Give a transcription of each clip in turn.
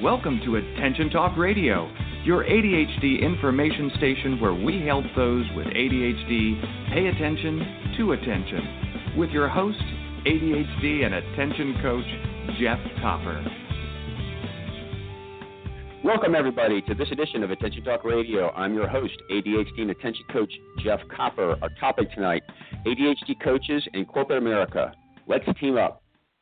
Welcome to Attention Talk Radio, your ADHD information station where we help those with ADHD pay attention to attention. With your host, ADHD and attention coach, Jeff Copper. Welcome, everybody, to this edition of Attention Talk Radio. I'm your host, ADHD and attention coach, Jeff Copper. Our topic tonight, ADHD coaches in corporate America. Let's team up.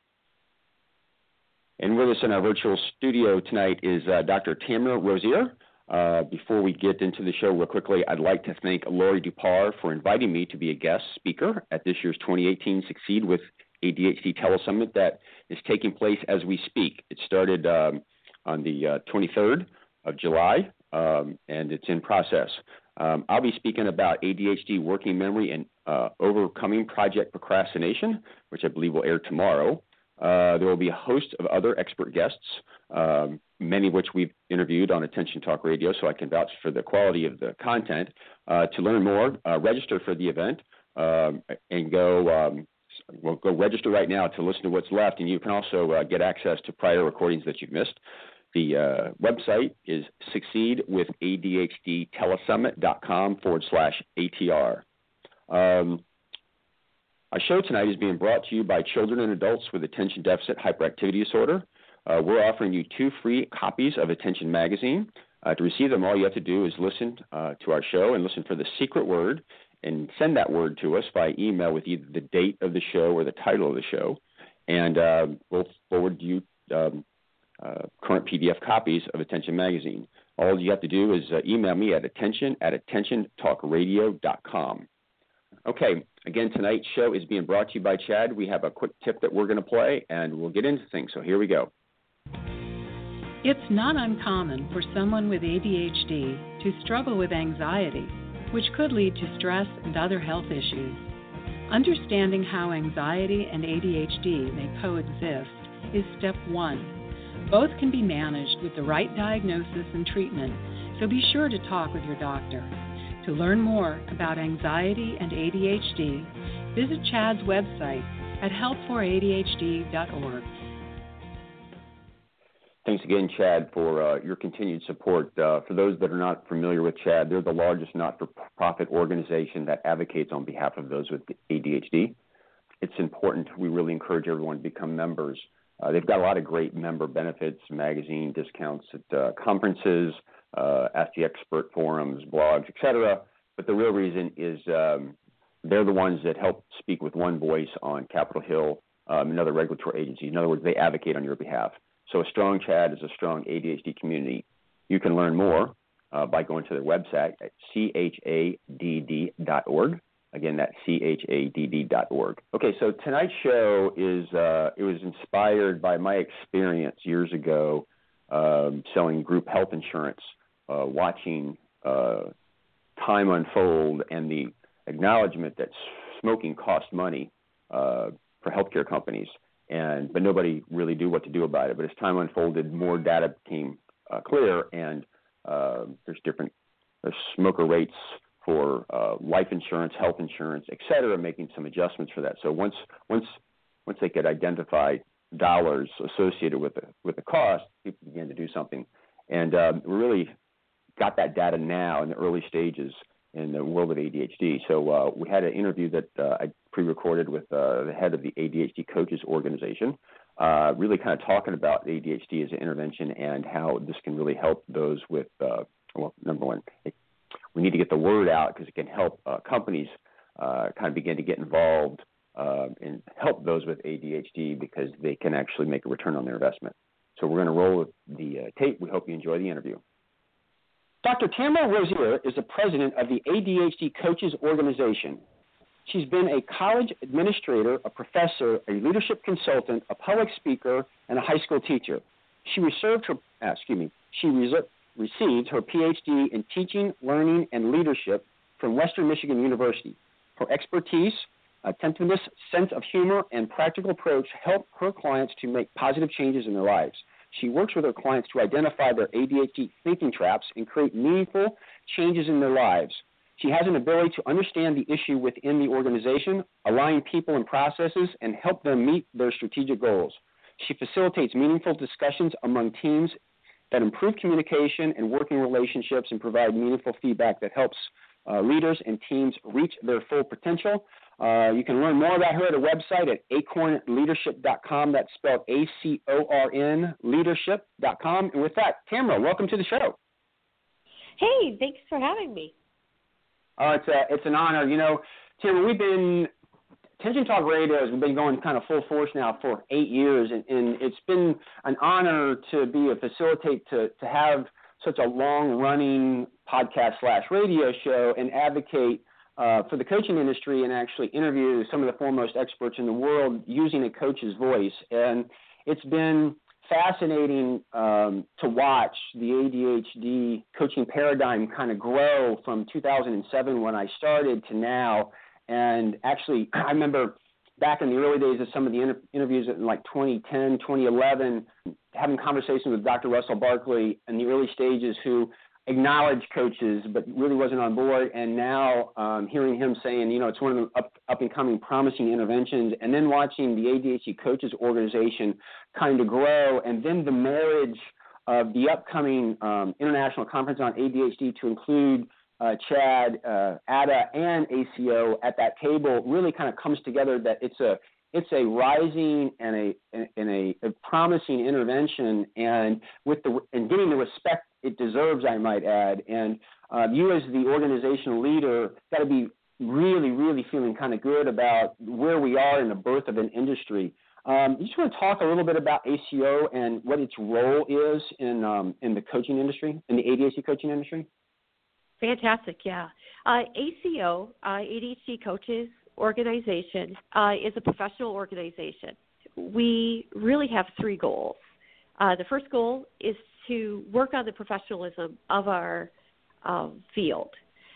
And with us in our virtual studio tonight is Dr. Tamara Rozier. Before we get into the show real quickly, I'd like to thank Lori Dupar for inviting me to be a guest speaker at this year's 2018 Succeed with ADHD Telesummit that is taking place as we speak. It started on the 23rd of July, and it's in process. I'll be speaking about ADHD working memory and overcoming project procrastination, which I believe will air tomorrow. There will be a host of other expert guests, many of which we've interviewed on Attention Talk Radio, so I can vouch for the quality of the content. To learn more, register for the event and go register right now to listen to what's left, and you can also get access to prior recordings that you've missed. The website is succeedwithadhdtelesummit.com/ATR. Our show tonight is being brought to you by children and adults with attention deficit hyperactivity disorder. We're offering you 2 free copies of Attention Magazine. To receive them, all you have to do is listen to our show and listen for the secret word and send that word to us by email with either the date of the show or the title of the show. And we'll forward you current PDF copies of Attention Magazine. All you have to do is email me at attention@attentiontalkradio.com. Okay, again, tonight's show is being brought to you by Chad. We have a quick tip that we're going to play, and we'll get into things. So here we go. It's not uncommon for someone with ADHD to struggle with anxiety, which could lead to stress and other health issues. Understanding how anxiety and ADHD may coexist is step 1. Both can be managed with the right diagnosis and treatment, so be sure to talk with your doctor. To learn more about anxiety and ADHD, visit Chad's website at helpforadhd.org. Thanks again, Chad, for your continued support. For those that are not familiar with Chad, they're the largest not-for-profit organization that advocates on behalf of those with ADHD. It's important. We really encourage everyone to become members. They've got a lot of great member benefits, magazine discounts at conferences, Ask the Expert forums, blogs, etc. But the real reason is they're the ones that help speak with one voice on Capitol Hill and other regulatory agencies. In other words, they advocate on your behalf. So a strong Chad is a strong ADHD community. You can learn more by going to their website at chadd.org. Again, that's chadd.org. Okay, so tonight's show it was inspired by my experience years ago selling group health insurance, watching time unfold and the acknowledgement that smoking costs money for healthcare companies, but nobody really knew what to do about it. But as time unfolded, more data became clear, and there's smoker rates for life insurance, health insurance, et cetera, making some adjustments for that. So once they could identify dollars associated with the cost, people began to do something. And we really got that data now in the early stages in the world of ADHD. So we had an interview that I pre-recorded with the head of the ADHD Coaches Organization, really kind of talking about ADHD as an intervention and how this can really help those with, number one, we need to get the word out because it can help companies kind of begin to get involved and help those with ADHD because they can actually make a return on their investment. So we're going to roll with the tape. We hope you enjoy the interview. Dr. Tamara Rozier is the president of the ADHD Coaches Organization. She's been a college administrator, a professor, a leadership consultant, a public speaker, and a high school teacher. She received her PhD in teaching, learning, and leadership from Western Michigan University. Her expertise, attentiveness, sense of humor, and practical approach help her clients to make positive changes in their lives. She works with her clients to identify their ADHD thinking traps and create meaningful changes in their lives. She has an ability to understand the issue within the organization, align people and processes, and help them meet their strategic goals. She facilitates meaningful discussions among teams that improve communication and working relationships and provide meaningful feedback that helps leaders and teams reach their full potential. You can learn more about her at a website at acornleadership.com. That's spelled ACORN leadership.com. And with that, Tamara, welcome to the show. Hey, thanks for having me. It's an honor. You know, Tamara, Tension Talk Radio has been going kind of full force now for 8 years, and it's been an honor to be a facilitate to have such a long-running podcast/radio show and advocate for the coaching industry and actually interview some of the foremost experts in the world using a coach's voice. And it's been fascinating to watch the ADHD coaching paradigm kind of grow from 2007 when I started to now. And actually, I remember back in the early days of some of the interviews in like 2010, 2011, having conversations with Dr. Russell Barkley in the early stages who acknowledged coaches but really wasn't on board. And now hearing him saying, you know, it's one of the up-and-coming promising interventions, and then watching the ADHD Coaches Organization kind of grow, and then the marriage of the upcoming International Conference on ADHD to include Chad, ADA, and ACO at that table really kind of comes together that it's a rising and a promising intervention, and getting the respect it deserves, I might add. And you as the organizational leader got to be really, really feeling kind of good about where we are in the birth of an industry. You just want to talk a little bit about ACO and what its role is in the coaching industry, in the ADHD coaching industry? Fantastic, yeah. ACO, ADHD Coaches Organization, is a professional organization. We really have 3 goals. The first goal is to work on the professionalism of our field.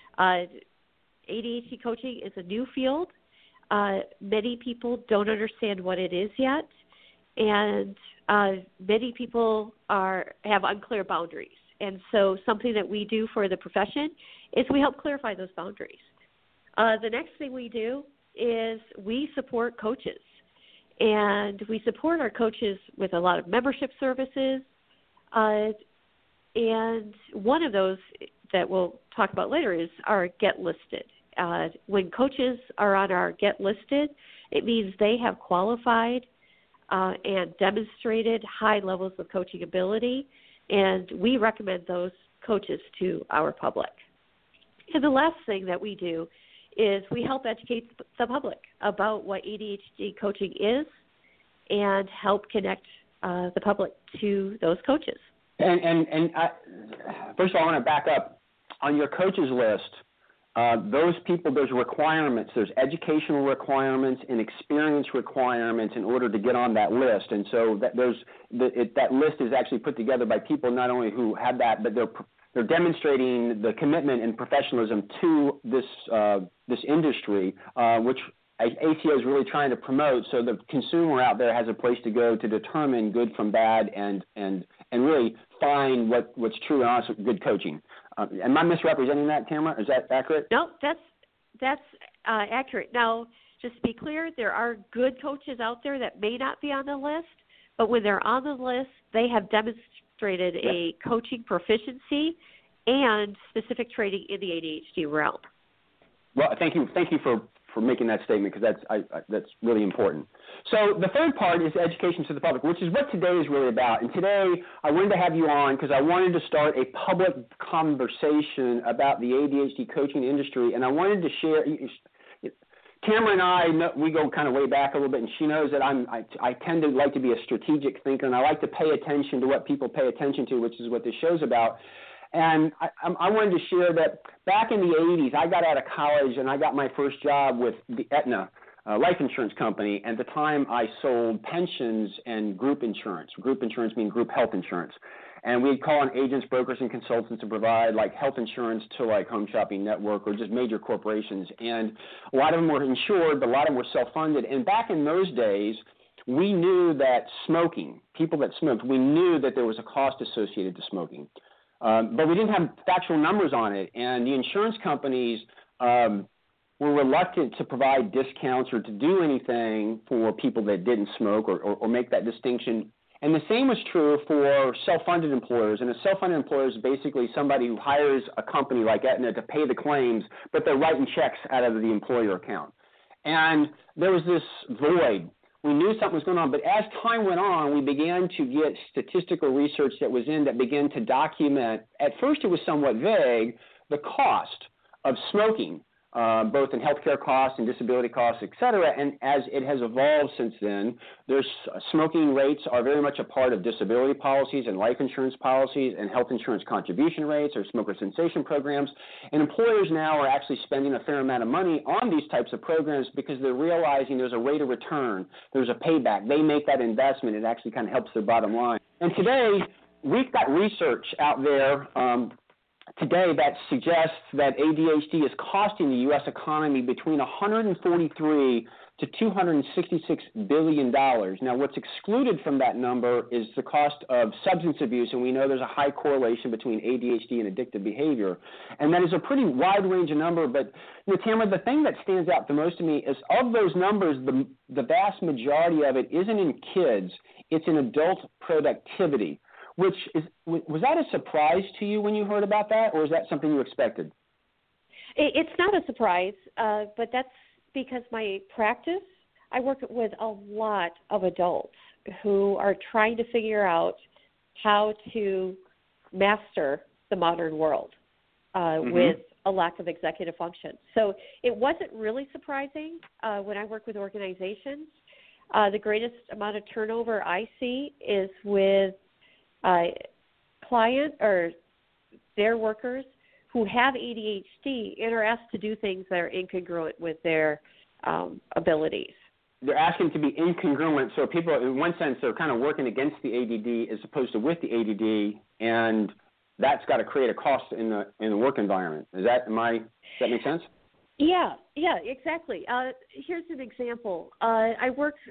ADHD coaching is a new field. Many people don't understand what it is yet, and many people have unclear boundaries. And so something that we do for the profession is we help clarify those boundaries. The next thing we do is we support coaches. And we support our coaches with a lot of membership services. And one of those that we'll talk about later is our Get Listed. When coaches are on our Get Listed, it means they have qualified and demonstrated high levels of coaching ability, and we recommend those coaches to our public. And the last thing that we do is we help educate the public about what ADHD coaching is and help connect the public to those coaches. And first of all, I want to back up. On your coaches list, those people, there's requirements. There's educational requirements and experience requirements in order to get on that list. And so that list is actually put together by people not only who have that, but they're demonstrating the commitment and professionalism to this industry, which ACO is really trying to promote, so the consumer out there has a place to go to determine good from bad and really find what's true and honest good coaching. Am I misrepresenting that, Tamara? Is that accurate? No, that's accurate. Now, just to be clear, there are good coaches out there that may not be on the list, but when they're on the list, they have demonstrated a coaching proficiency and specific training in the ADHD realm. Well, thank you for making that statement, because that's really important. So the third part is education to the public, which is what today is really about. And today I wanted to have you on because I wanted to start a public conversation about the ADHD coaching industry, and I wanted to share. Tamara and I, we go kind of way back a little bit, and she knows that I tend to like to be a strategic thinker, and I like to pay attention to what people pay attention to, which is what this show's about. And I wanted to share that back in the 80s, I got out of college and I got my first job with the Aetna life insurance company. At the time, I sold pensions and group insurance. Group insurance means group health insurance. And we'd call on agents, brokers, and consultants to provide like health insurance to like Home Shopping Network or just major corporations. And a lot of them were insured, but a lot of them were self-funded. And back in those days, we knew that people that smoked, we knew that there was a cost associated to smoking. But we didn't have factual numbers on it, and the insurance companies were reluctant to provide discounts or to do anything for people that didn't smoke or make that distinction. And the same was true for self-funded employers. And a self-funded employer is basically somebody who hires a company like Aetna to pay the claims, but they're writing checks out of the employer account. And there was this void. We knew something was going on, but as time went on, we began to get statistical research that began to document, at first it was somewhat vague, the cost of smoking, both in healthcare costs and disability costs, et cetera. And as it has evolved since then, smoking rates are very much a part of disability policies and life insurance policies and health insurance contribution rates or smoker cessation programs. And employers now are actually spending a fair amount of money on these types of programs because they're realizing there's a rate of return, there's a payback. They make that investment, it actually kind of helps their bottom line. And today, we've got research out there today that suggests that ADHD is costing the U.S. economy between $143 to $266 billion. Now, what's excluded from that number is the cost of substance abuse, and we know there's a high correlation between ADHD and addictive behavior. And that is a pretty wide range of number, but Tamara, the thing that stands out the most to me is of those numbers, the vast majority of it isn't in kids, it's in adult productivity. Was that a surprise to you when you heard about that, or is that something you expected? It's not a surprise, but that's because my practice, I work with a lot of adults who are trying to figure out how to master the modern world with a lack of executive function. So it wasn't really surprising when I work with organizations. The greatest amount of turnover I see is with client or their workers who have ADHD and are asked to do things that are incongruent with their abilities. They're asking to be incongruent, so people, in one sense, they're kind of working against the ADD as opposed to with the ADD, and that's got to create a cost in the work environment. Does that make sense? Yeah, exactly. Here's an example. I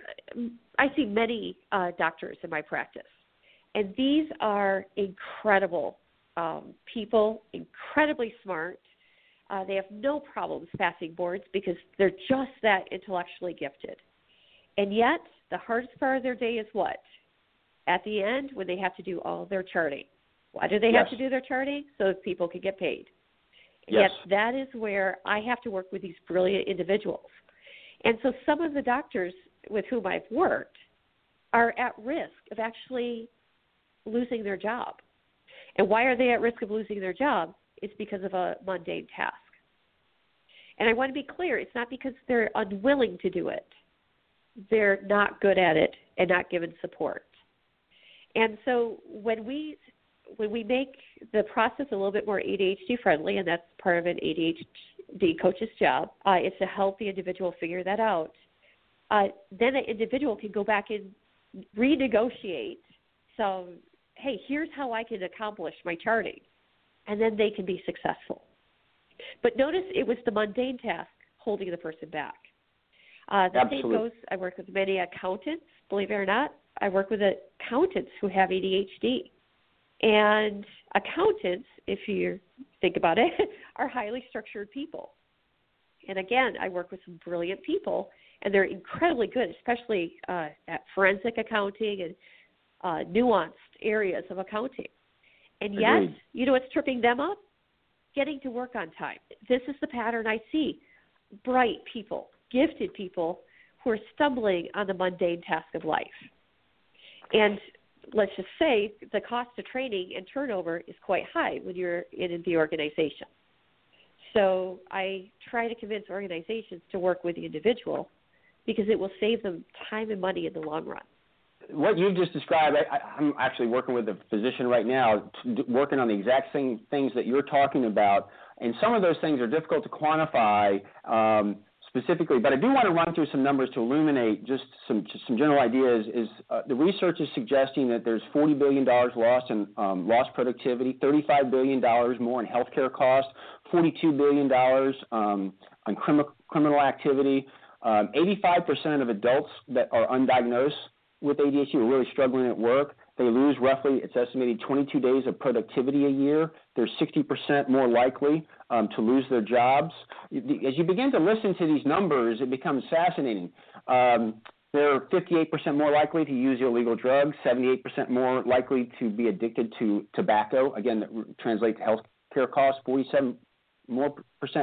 see many doctors in my practice. And these are incredible people, incredibly smart. They have no problems passing boards because they're just that intellectually gifted. And yet, the hardest part of their day is what? At the end, when they have to do all their charting. Why do they have to do their charting? So that people can get paid. And yet, that is where I have to work with these brilliant individuals. And so some of the doctors with whom I've worked are at risk of actually losing their job. And why are they at risk of losing their job? It's because of a mundane task. And I want to be clear, it's not because they're unwilling to do it. They're not good at it and not given support. And so when we make the process a little bit more ADHD friendly, and that's part of an ADHD coach's job, is to help the individual figure that out. Then the individual can go back and renegotiate some, hey, here's how I can accomplish my charting, and then they can be successful. But notice it was the mundane task holding the person back. The same goes, I work with many accountants, believe it or not. I work with accountants who have ADHD. And accountants, if you think about it, are highly structured people. And again, I work with some brilliant people, and they're incredibly good, especially at forensic accounting and nuanced areas of accounting. And yet, you know what's tripping them up? Getting to work on time. This is the pattern I see. Bright people, gifted people who are stumbling on the mundane task of life. And let's just say the cost of training and turnover is quite high when you're in the organization. So I try to convince organizations to work with the individual because it will save them time and money in the long run. What you've just described, I'm actually working with a physician right now, working on the exact same things that you're talking about, and some of those things are difficult to quantify specifically, but I do want to run through some numbers to illuminate just some general ideas. The research is suggesting that there's $40 billion lost in lost productivity, $35 billion more in healthcare costs, $42 billion on criminal activity. 85% of adults that are undiagnosed with ADHD are really struggling at work. They lose roughly, it's estimated, 22 days of productivity a year. They're 60% more likely to lose their jobs. As you begin to listen to these numbers, it becomes fascinating. They're 58% more likely to use illegal drugs, 78% more likely to be addicted to tobacco. Again, that translates to health care costs, 47% more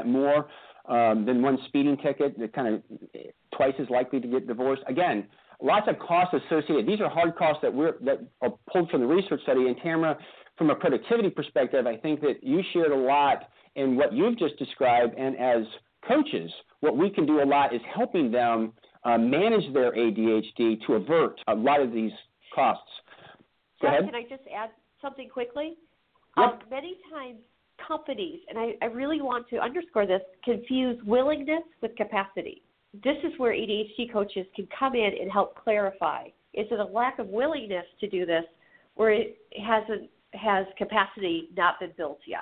than one speeding ticket. They're kind of twice as likely to get divorced. Again, lots of costs associated. These are hard costs that are pulled from the research study. And Tamara, from a productivity perspective, I think that you shared a lot in what you've just described. And as coaches, what we can do a lot is helping them manage their ADHD to avert a lot of these costs. Go ahead. Can I just add something quickly? Yep. Many times companies, and I really want to underscore this, confuse willingness with capacity. This is where ADHD coaches can come in and help clarify. Is it a lack of willingness to do this, or has capacity not been built yet?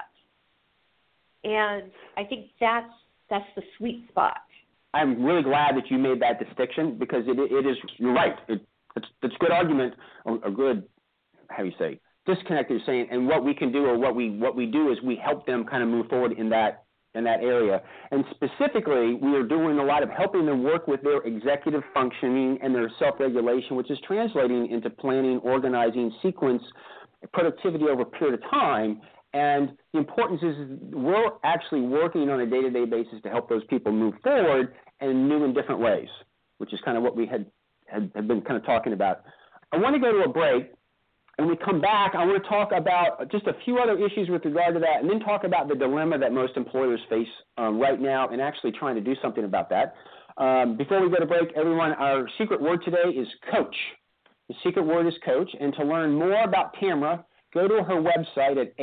And I think that's the sweet spot. I'm really glad that you made that distinction, because it is, you're right. It's a good argument, a good, how do you say, disconnect you're saying, and what we can do, or what we do is we help them kind of move forward in that area. And specifically, we are doing a lot of helping them work with their executive functioning and their self-regulation, which is translating into planning, organizing, sequence, productivity over a period of time. And the importance is we're actually working on a day-to-day basis to help those people move forward in new and different ways, which is kind of what we had been kind of talking about. I want to go to a break. And when we come back, I want to talk about just a few other issues with regard to that, and then talk about the dilemma that most employers face right now, and actually trying to do something about that. Before we go to break, everyone, our secret word today is coach. The secret word is coach. And to learn more about Tamara, go to her website at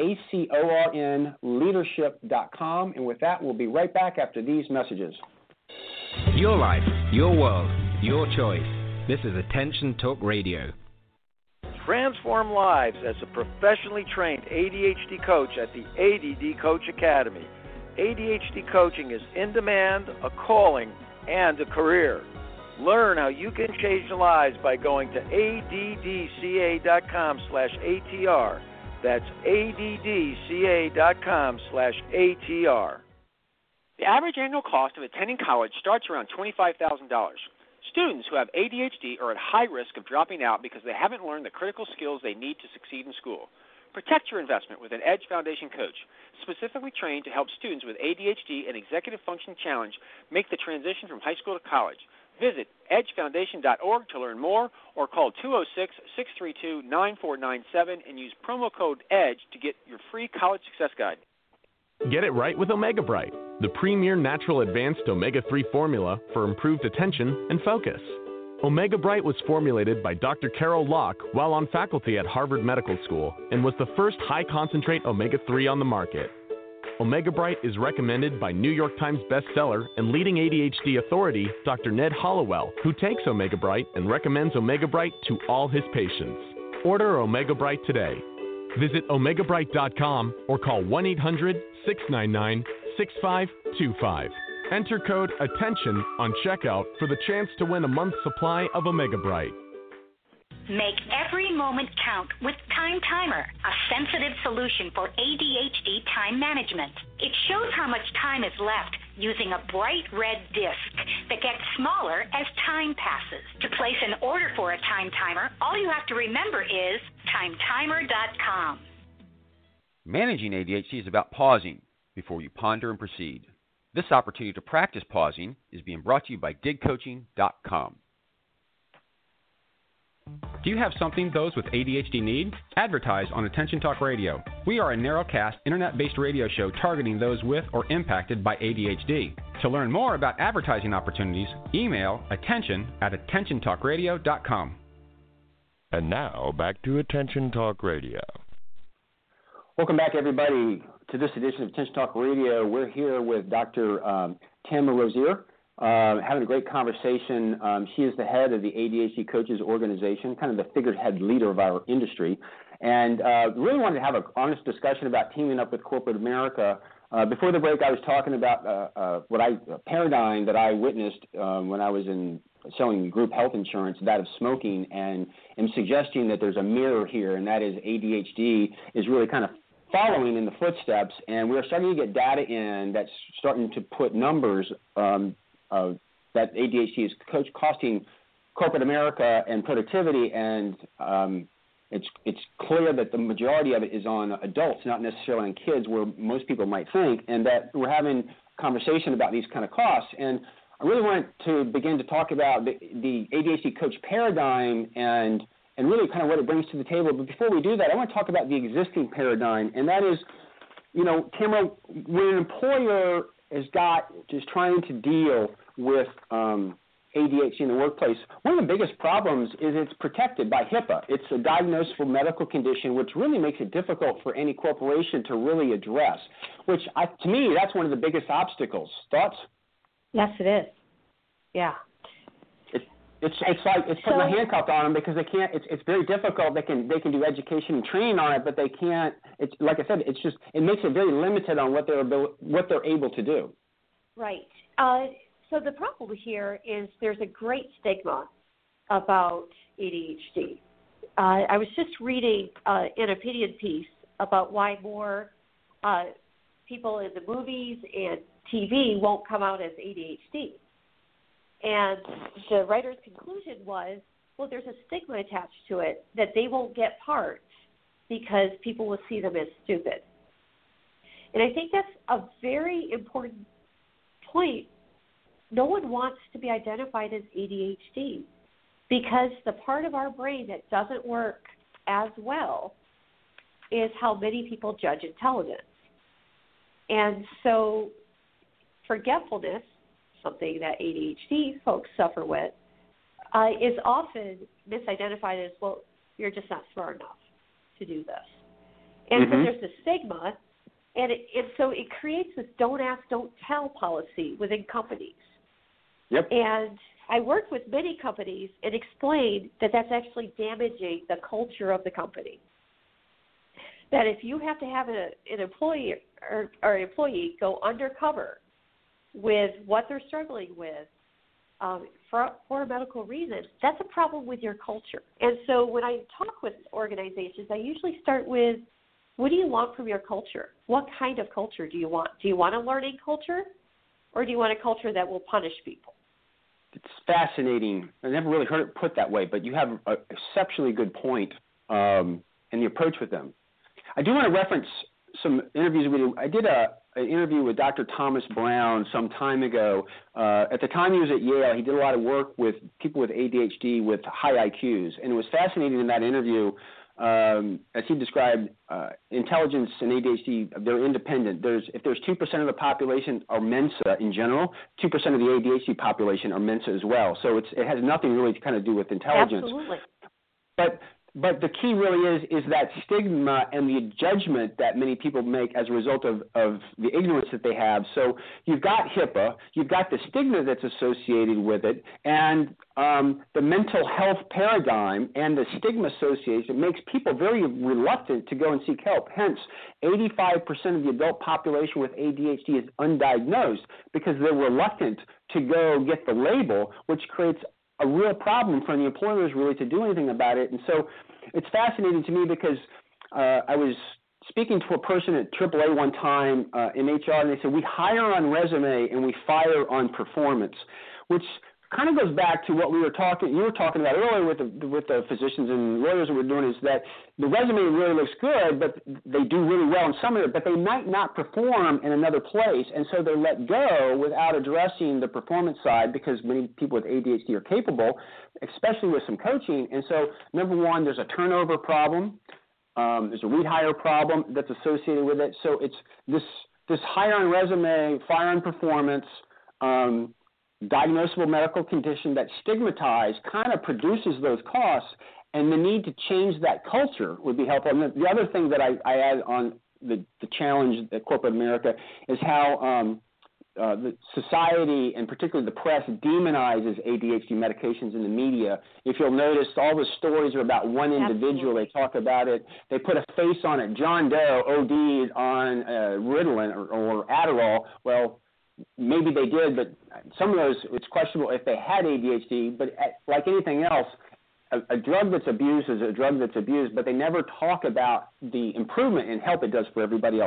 acornleadership.com. And with that, we'll be right back after these messages. Your life, your world, your choice. This is Attention Talk Radio. Transform lives as a professionally trained ADHD coach at the ADD Coach Academy. ADHD coaching is in demand, a calling, and a career. Learn how you can change lives by going to addca.com/ATR. That's addca.com/ATR. The average annual cost of attending college starts around $25,000. Students who have ADHD are at high risk of dropping out because they haven't learned the critical skills they need to succeed in school. Protect your investment with an EDGE Foundation coach, specifically trained to help students with ADHD and executive function challenge make the transition from high school to college. Visit edgefoundation.org to learn more, or call 206-632-9497 and use promo code EDGE to get your free college success guide. Get it right with Omega Bright, the premier natural advanced omega-3 formula for improved attention and focus. Omega Bright was formulated by Dr. Carol Locke while on faculty at Harvard Medical School and was the first high-concentrate omega-3 on the market. Omega Bright is recommended by New York Times bestseller and leading ADHD authority, Dr. Ned Hollowell, who takes Omega Bright and recommends Omega Bright to all his patients. Order Omega Bright today. Visit omegabright.com or call 1-800-699-6525. Enter code ATTENTION on checkout for the chance to win a month's supply of Omega Bright. Make every moment count with Time Timer, a sensitive solution for ADHD time management. It shows how much time is left using a bright red disc that gets smaller as time passes. To place an order for a Time Timer, all you have to remember is timetimer.com. Managing ADHD is about pausing before you ponder and proceed. This opportunity to practice pausing is being brought to you by digcoaching.com. Do you have something those with ADHD need? Advertise on Attention Talk Radio. We are a narrowcast, internet-based radio show targeting those with or impacted by ADHD. To learn more about advertising opportunities, email attention@attentiontalkradio.com. And now, back to Attention Talk Radio. Welcome back, everybody, to this edition of Attention Talk Radio. We're here with Dr. Tamara Rozier. Having a great conversation. She is the head of the ADHD Coaches Organization, kind of the figurehead leader of our industry, and really wanted to have an honest discussion about teaming up with corporate America. Before the break, I was talking about a paradigm that I witnessed when I was selling group health insurance, that of smoking, and am suggesting that there's a mirror here, and that is ADHD is really kind of following in the footsteps, and we're starting to get data in that's starting to put numbers that ADHD is costing corporate America and productivity, and it's clear that the majority of it is on adults, not necessarily on kids, where most people might think, and that we're having a conversation about these kind of costs. And I really want to begin to talk about the ADHD coach paradigm and really kind of what it brings to the table. But before we do that, I want to talk about the existing paradigm, and that is, Tamara, when an employer is trying to deal with ADHD in the workplace, one of the biggest problems is it's protected by HIPAA. It's a diagnosable medical condition, which really makes it difficult for any corporation to really address, which to me, that's one of the biggest obstacles. Thoughts? Yes, it is. Yeah. It's like it's putting a handcuff on them because they can't. It's very difficult. They can do education and training on it, but they can't. It's like I said. It makes it very limited on what they're able to do. Right. So the problem here is there's a great stigma about ADHD. I was just reading an opinion piece about why more people in the movies and TV won't come out as ADHD. And the writer's conclusion was, well, there's a stigma attached to it that they won't get parts because people will see them as stupid. And I think that's a very important point. No one wants to be identified as ADHD because the part of our brain that doesn't work as well is how many people judge intelligence. And so forgetfulness, something that ADHD folks suffer with, is often misidentified as, well, you're just not smart enough to do this. And so there's the stigma, and so it creates this don't ask, don't tell policy within companies. Yep. And I work with many companies and explain that that's actually damaging the culture of the company. That if you have to have an employee or employee go undercover with what they're struggling with for a medical reason, that's a problem with your culture. And so when I talk with organizations, I usually start with, what do you want from your culture? What kind of culture do you want? Do you want a learning culture, or do you want a culture that will punish people? It's fascinating. I never really heard it put that way, but you have an exceptionally good point in the approach with them. I do want to reference some interviews we did. I did an interview with Dr. Thomas Brown some time ago. At the time he was at Yale, he did a lot of work with people with ADHD with high IQs, and it was fascinating in that interview. As he described, intelligence and ADHD, they're independent. If there's 2% of the population are Mensa in general, 2% of the ADHD population are Mensa as well. So it has nothing really to kind of do with intelligence. Absolutely. But the key really is that stigma and the judgment that many people make as a result of the ignorance that they have. So you've got HIPAA, you've got the stigma that's associated with it, and the mental health paradigm and the stigma association makes people very reluctant to go and seek help. Hence, 85% of the adult population with ADHD is undiagnosed because they're reluctant to go get the label, which creates a real problem for the employers really to do anything about it. And so it's fascinating to me because I was speaking to a person at AAA one time in HR, and they said, we hire on resume and we fire on performance, which kind of goes back to what you were talking about earlier with the physicians and lawyers that we're doing, is that the resume really looks good, but they do really well in some of it, but they might not perform in another place, and so they're let go without addressing the performance side, because many people with ADHD are capable, especially with some coaching. And so, number one, there's a turnover problem. There's a rehire problem that's associated with it. So it's this hire on resume, fire on performance, diagnosable medical condition that stigmatized kind of produces those costs, and the need to change that culture would be helpful. And the other thing that I add on the challenge at corporate America is how the society, and particularly the press, demonizes ADHD medications in the media. If you'll notice, all the stories are about one individual. Absolutely. They talk about it. They put a face on it. John Doe OD'd on Ritalin or Adderall. Well, maybe they did, but some of those, it's questionable if they had ADHD. But like anything else, a drug that's abused is a drug that's abused, but they never talk about the improvement and help it does for everybody else.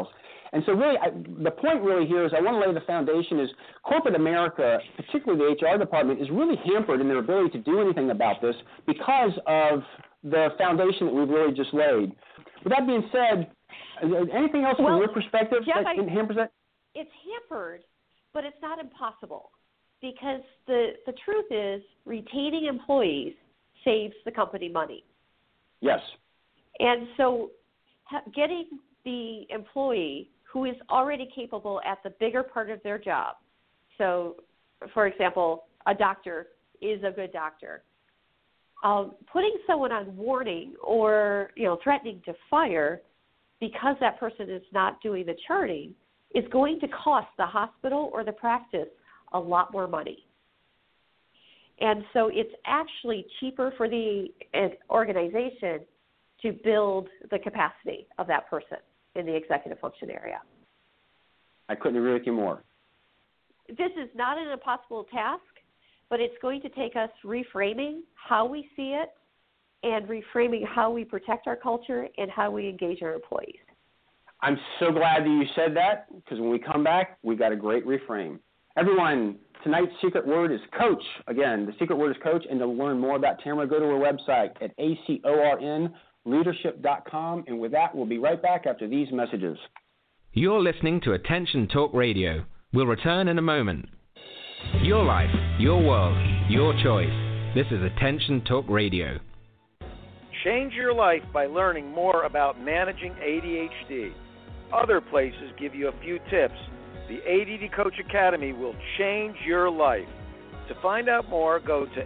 And so really, the point really here is I want to lay the foundation is corporate America, particularly the HR department, is really hampered in their ability to do anything about this because of the foundation that we've really just laid. With that being said, anything else from your perspective Jeff, that hampers that? It's hampered, but it's not impossible, because the truth is retaining employees saves the company money. Yes. And so getting the employee who is already capable at the bigger part of their job, so, for example, a doctor is a good doctor, putting someone on warning or, threatening to fire because that person is not doing the charting is going to cost the hospital or the practice a lot more money. And so it's actually cheaper for the organization to build the capacity of that person in the executive function area. I couldn't agree with you more. This is not an impossible task, but it's going to take us reframing how we see it and reframing how we protect our culture and how we engage our employees. I'm so glad that you said that, because when we come back, we've got a great reframe. Everyone, tonight's secret word is coach. Again, the secret word is coach, and to learn more about Tamara, go to her website at acornleadership.com. And with that, we'll be right back after these messages. You're listening to Attention Talk Radio. We'll return in a moment. Your life, your world, your choice. This is Attention Talk Radio. Change your life by learning more about managing ADHD. Other places give you a few tips. The ADD Coach Academy will change your life. To find out more, go to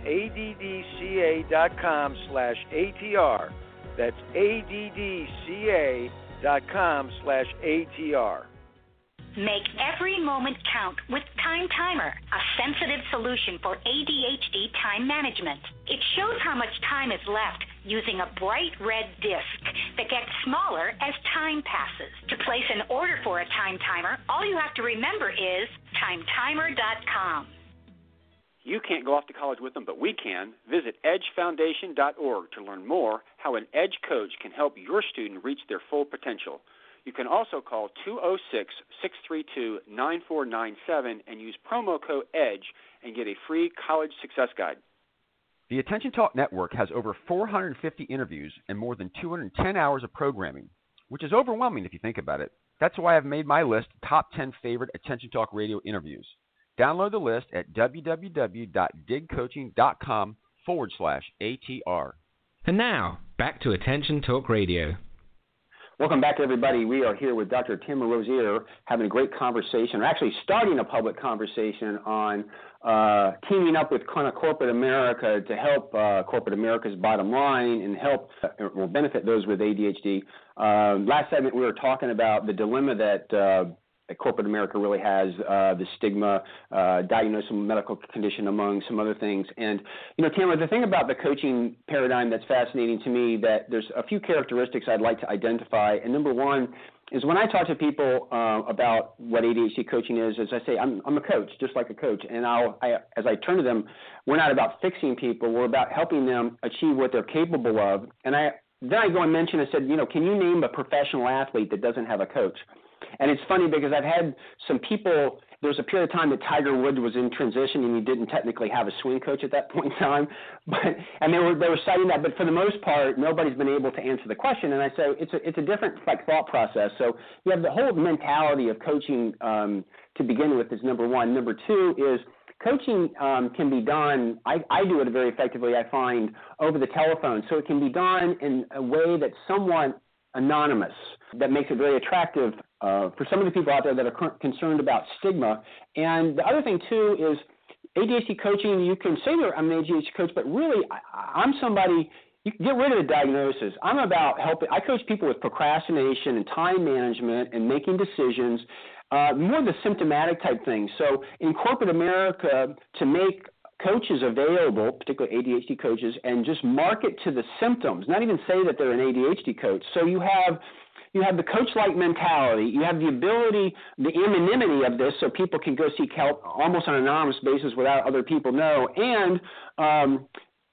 addca.com/ATR. That's addca.com/ATR. Make every moment count with Time Timer, a sensitive solution for ADHD time management. It shows how much time is left using a bright red disc that gets smaller as time passes. To place an order for a Time Timer, all you have to remember is timetimer.com. You can't go off to college with them, but we can. Visit edgefoundation.org to learn more how an EDGE coach can help your student reach their full potential. You can also call 206-632-9497 and use promo code EDGE and get a free college success guide. The Attention Talk Network has over 450 interviews and more than 210 hours of programming, which is overwhelming if you think about it. That's why I've made my list top 10 favorite Attention Talk Radio interviews. Download the list at www.digcoaching.com/ATR. And now, back to Attention Talk Radio. Welcome back, everybody. We are here with Dr. Tamara Rozier having a great conversation, or actually starting a public conversation on teaming up with kind of corporate America to help corporate America's bottom line and help or benefit those with ADHD. Last segment, we were talking about the dilemma that corporate America really has, the stigma, diagnosed medical condition, among some other things. And, Tamara, the thing about the coaching paradigm that's fascinating to me, that there's a few characteristics I'd like to identify. And number one is when I talk to people about what ADHD coaching is, as I say, I'm a coach, just like a coach. And as I turn to them, we're not about fixing people. We're about helping them achieve what they're capable of. And then I go and mention, I said, can you name a professional athlete that doesn't have a coach? And it's funny because I've had some people, there was a period of time that Tiger Woods was in transition and he didn't technically have a swing coach at that point in time, and they were citing that, but for the most part, nobody's been able to answer the question. And I say it's a different thought process. So you have the whole mentality of coaching to begin with is number one. Number two is coaching can be done, I do it very effectively, I find, over the telephone. So it can be done in a way that's somewhat anonymous, that makes it very attractive for some of the people out there that are concerned about stigma. And the other thing, too, is ADHD coaching, you can say that I'm an ADHD coach, but really I'm somebody, you can get rid of the diagnosis. I'm about helping. I coach people with procrastination and time management and making decisions, more the symptomatic type things. So in corporate America, to make coaches available, particularly ADHD coaches, and just market to the symptoms, not even say that they're an ADHD coach. So you have the coach-like mentality. You have the ability, the anonymity of this, so people can go seek help almost on an anonymous basis without other people know. And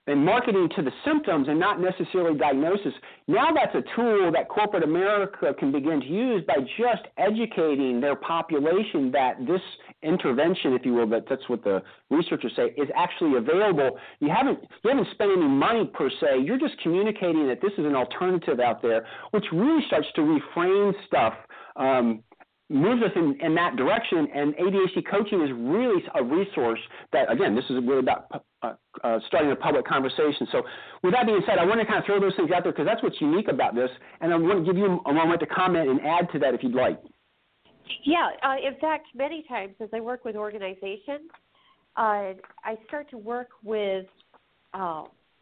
and marketing to the symptoms and not necessarily diagnosis. Now that's a tool that corporate America can begin to use by just educating their population that this intervention, if you will, that's what the researchers say, is actually available. You haven't spent any money per se. You're just communicating that this is an alternative out there, which really starts to reframe stuff, moves us in that direction, and ADHD coaching is really a resource that, again, this is really about starting a public conversation. So with that being said, I want to kind of throw those things out there because that's what's unique about this, and I want to give you a moment to comment and add to that if you'd like. Yeah, in fact, many times as I work with organizations, I start to work with an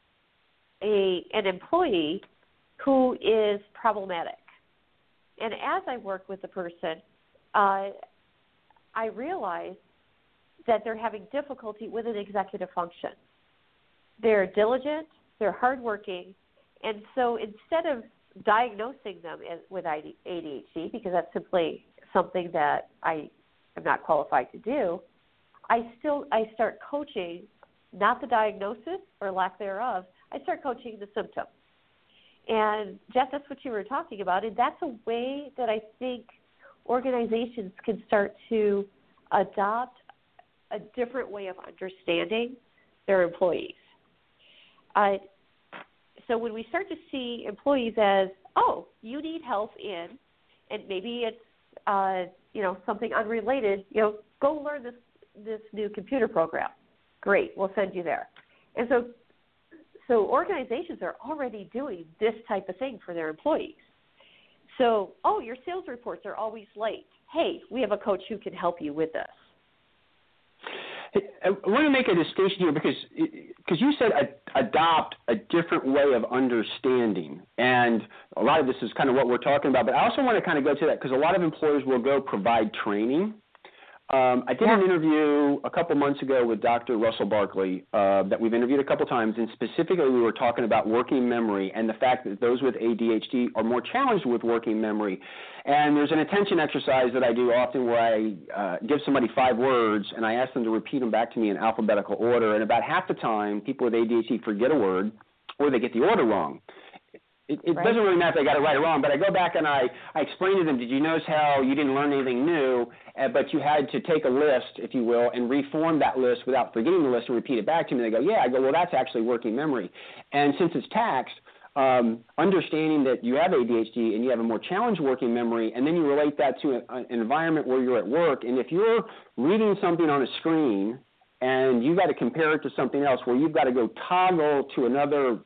employee who is problematic. And as I work with the person, I realize that they're having difficulty with an executive function. They're diligent, they're hardworking, and so instead of diagnosing them with ADHD, because that's simply something that I am not qualified to do, I start coaching, not the diagnosis or lack thereof, I start coaching the symptom. And Jeff, that's what you were talking about, and that's a way that I think organizations can start to adopt a different way of understanding their employees. So when we start to see employees as, oh, you need help in, and maybe it's something unrelated, go learn this new computer program. Great, we'll send you there. And so organizations are already doing this type of thing for their employees. So, your sales reports are always late. Hey, we have a coach who can help you with this. I want to make a distinction here because you said adopt a different way of understanding, and a lot of this is kind of what we're talking about, but I also want to kind of go to that because a lot of employers will go provide training. I did an interview a couple months ago with Dr. Russell Barkley that we've interviewed a couple times, and specifically we were talking about working memory and the fact that those with ADHD are more challenged with working memory. And there's an attention exercise that I do often where I give somebody 5 words and I ask them to repeat them back to me in alphabetical order, and about half the time people with ADHD forget a word or they get the order wrong. It doesn't really matter if they got it right or wrong, but I go back and I explain to them, did you notice how you didn't learn anything new, but you had to take a list, if you will, and reform that list without forgetting the list and repeat it back to me? They go, yeah. I go, well, that's actually working memory. And since it's taxed, understanding that you have ADHD and you have a more challenged working memory, and then you relate that to an environment where you're at work, and if you're reading something on a screen and you got to compare it to something else where you've got to go toggle to another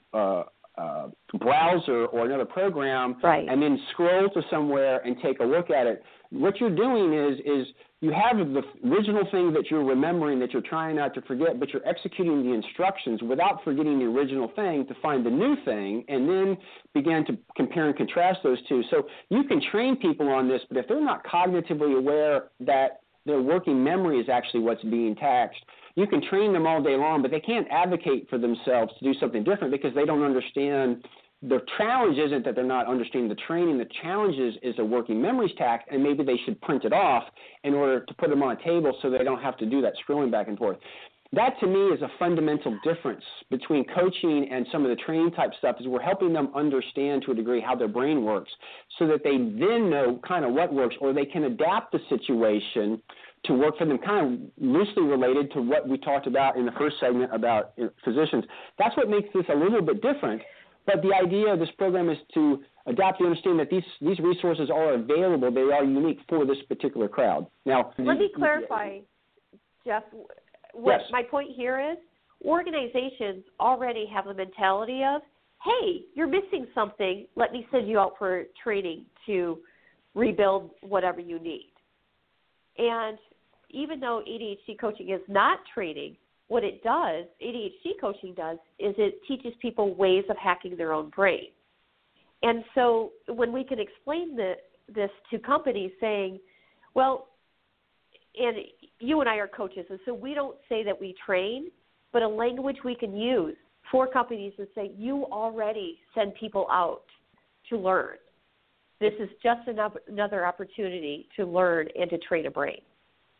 browser or another program, and then scroll to somewhere and take a look at it. What you're doing is you have the original thing that you're remembering that you're trying not to forget, but you're executing the instructions without forgetting the original thing to find the new thing and then begin to compare and contrast those two. So you can train people on this, but if they're not cognitively aware that their working memory is actually what's being taxed, you can train them all day long, but they can't advocate for themselves to do something different because they don't understand. The challenge isn't that they're not understanding the training. The challenge is a working memories tax, and maybe they should print it off in order to put them on a table so they don't have to do that scrolling back and forth. That, to me, is a fundamental difference between coaching and some of the training type stuff is we're helping them understand to a degree how their brain works so that they then know kind of what works, or they can adapt the situation to work for them, kind of loosely related to what we talked about in the first segment about physicians. That's what makes this a little bit different. But the idea of this program is to adapt to understand that these resources are available. They are unique for this particular crowd. Now, let me clarify, Jeff. What my point here is, organizations already have a mentality of, hey, you're missing something. Let me send you out for training to rebuild whatever you need. And even though ADHD coaching is not training, what it does, ADHD coaching does, is it teaches people ways of hacking their own brain. And so when we can explain this to companies saying, well, and you and I are coaches, and so we don't say that we train, but a language we can use for companies to say, you already send people out to learn. This is just another opportunity to learn and to train a brain.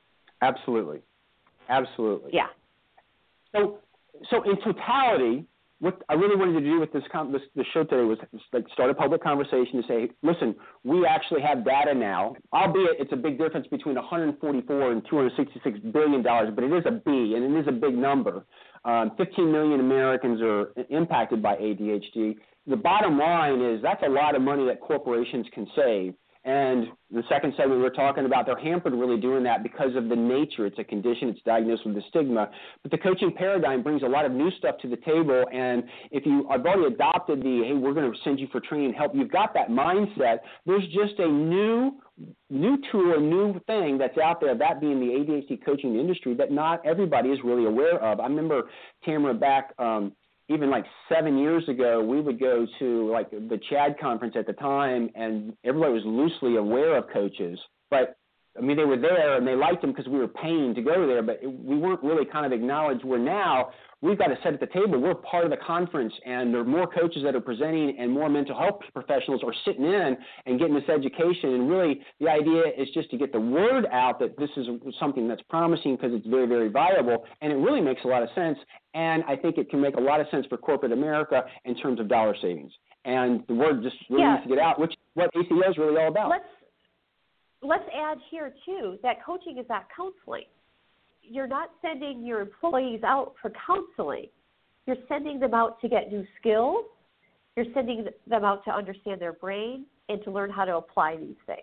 Absolutely. Yeah. So in totality, what I really wanted to do with this show today was like start a public conversation to say, listen, we actually have data now, albeit it's a big difference between $144 and $266 billion, but it is a B, and it is a big number. 15 million Americans are impacted by ADHD. The bottom line is that's a lot of money that corporations can save. And the second segment we were talking about, they're hampered really doing that because of the nature. It's a condition. It's diagnosed with a stigma. But the coaching paradigm brings a lot of new stuff to the table. And if you have already adopted the, hey, we're going to send you for training and help, you've got that mindset. There's just a new tool, a new thing that's out there, that being the ADHD coaching industry that not everybody is really aware of. I remember, Tamara, back even like 7 years ago, we would go to like the CHAD conference at the time, and everybody was loosely aware of coaches. But, I mean, they were there, and they liked them because we were paying to go there, but we weren't really kind of acknowledged. Where now we've got to sit at the table. We're part of the conference, and there are more coaches that are presenting and more mental health professionals are sitting in and getting this education. And really the idea is just to get the word out that this is something that's promising because it's very, very viable, and it really makes a lot of sense. And I think it can make a lot of sense for corporate America in terms of dollar savings. And the word just really needs to get out, which is what ACO is really all about. Let's add here, too, that coaching is not counseling. You're not sending your employees out for counseling. You're sending them out to get new skills. You're sending them out to understand their brain and to learn how to apply these things.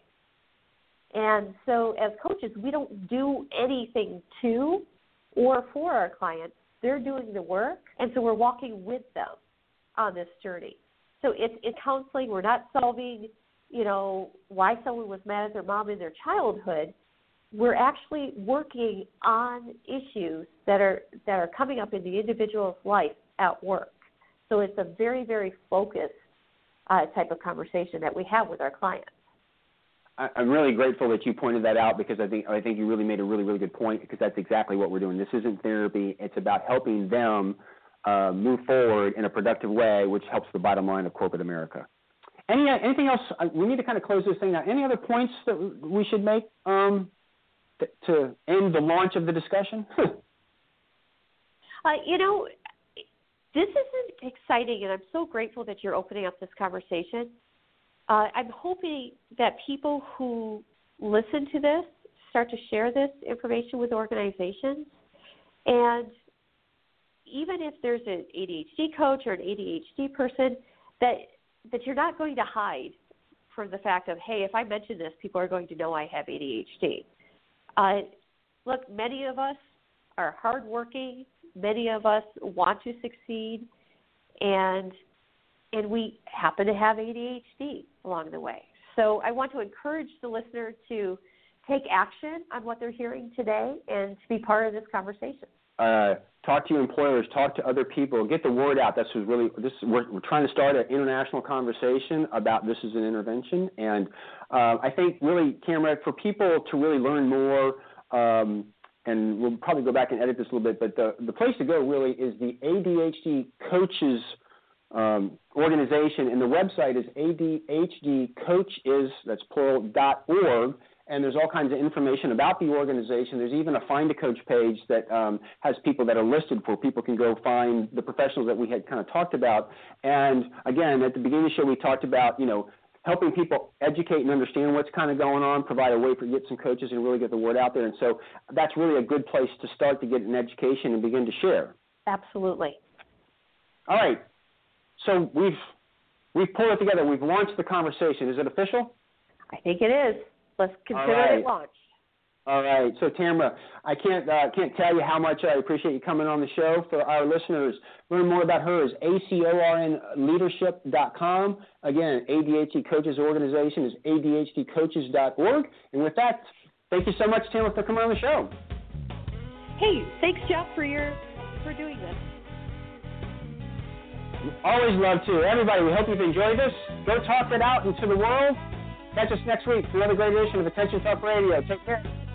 And so as coaches, we don't do anything to or for our clients. They're doing the work, and so we're walking with them on this journey. So it's counseling. We're not solving, why someone was mad at their mom in their childhood. We're actually working on issues that are coming up in the individual's life at work. So it's a very, very focused type of conversation that we have with our clients. I'm really grateful that you pointed that out, because I think you really made a really, really good point, because that's exactly what we're doing. This isn't therapy. It's about helping them move forward in a productive way, which helps the bottom line of corporate America. Anything else? We need to kind of close this thing out. Any other points that we should make to end the launch of the discussion? This is exciting, and I'm so grateful that you're opening up this conversation. I'm hoping that people who listen to this start to share this information with organizations. And even if there's an ADHD coach or an ADHD person, that you're not going to hide from the fact of, hey, if I mention this, people are going to know I have ADHD. Look, many of us are hardworking. Many of us want to succeed, and we happen to have ADHD along the way. So I want to encourage the listener to take action on what they're hearing today and to be part of this conversation. Talk to your employers, talk to other people, get the word out. We're trying to start an international conversation about this as an intervention. And I think really, Tamara, for people to really learn more, and we'll probably go back and edit this a little bit, but the place to go really is the ADHD Coaches organization, and the website is ADHDcoaches, that's plural, .org. And there's all kinds of information about the organization. There's even a Find a Coach page that has people that are listed where people can go find the professionals that we had kind of talked about. And again, at the beginning of the show, we talked about, helping people educate and understand what's kind of going on, provide a way to get some coaches and really get the word out there. And so that's really a good place to start to get an education and begin to share. Absolutely. All right. So we've pulled it together. We've launched the conversation. Is it official? I think it is. Let's consider it launched. All right. So, Tamara, I can't tell you how much I appreciate you coming on the show. For our listeners, learn more about her is ACORNleadership.com. Again, ADHD Coaches Organization is ADHDcoaches.org. And with that, thank you so much, Tamara, for coming on the show. Hey, thanks, Jeff, for doing this. Always love to. Everybody, we hope you've enjoyed this. Go talk it out into the world. Catch us next week for another great edition of Attention Talk Radio. Take care.